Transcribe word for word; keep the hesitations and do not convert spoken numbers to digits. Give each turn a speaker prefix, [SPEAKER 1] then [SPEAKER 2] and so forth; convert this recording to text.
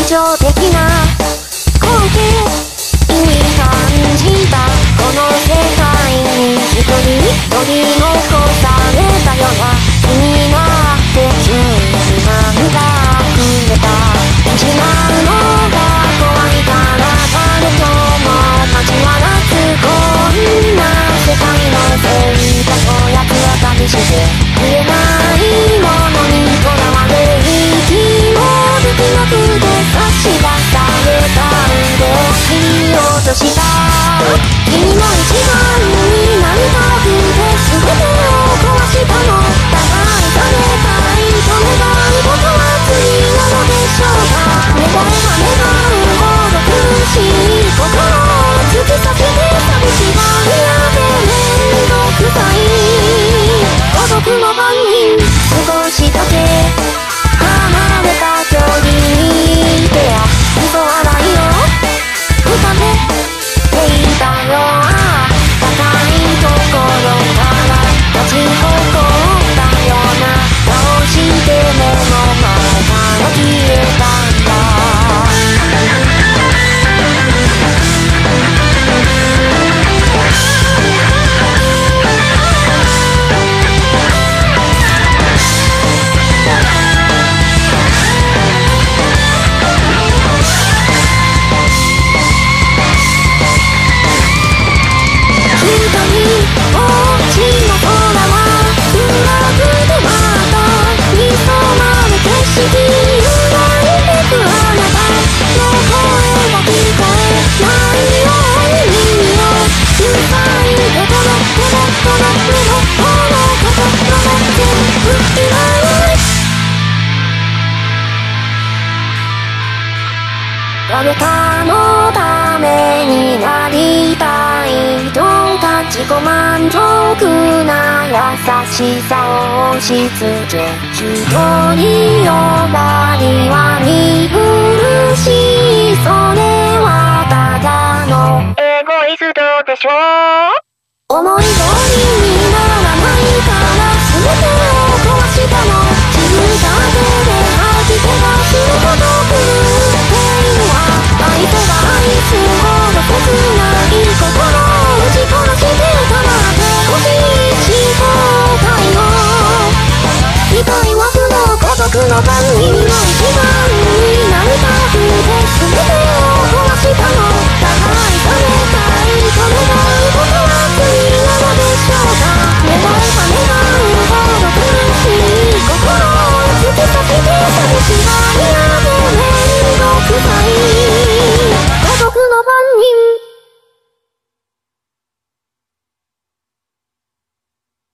[SPEAKER 1] 情的な光景に感じた。この世界に一人取り残されたような気になって急に涙くれた。失うのが怖いから誰とも交わらずこんな世界のせいだと奴は旅してくれないものにとらわれ息もできなくて差し出された腕を切り落とした。君も一番になりたくて全てを壊したの。だから愛されたいと願うことは罪なのでしょうか。願えば願うほど苦しい心を突き刺して寂しがり屋で面倒くさい孤独の番人。少しだけ離れた距離にいてや嘘はないよ。二手ていたよ。高いところから立ち誇ったような顔して目の前から消えたんだ。誰かのためになりたい人たちご満足な優しさを押し付け一人よがりは見苦しい。それはただのエゴイストでしょ。思い通りにならないから全てを壊したの。自分だけで吐き気がするほど狂っているわ。相手が愛すほど切ない心を打ち殺してたなんて欲しい思考体を痛い枠の孤独の番組の一番になりたくて全てを壊したの。だから愛されたいと願う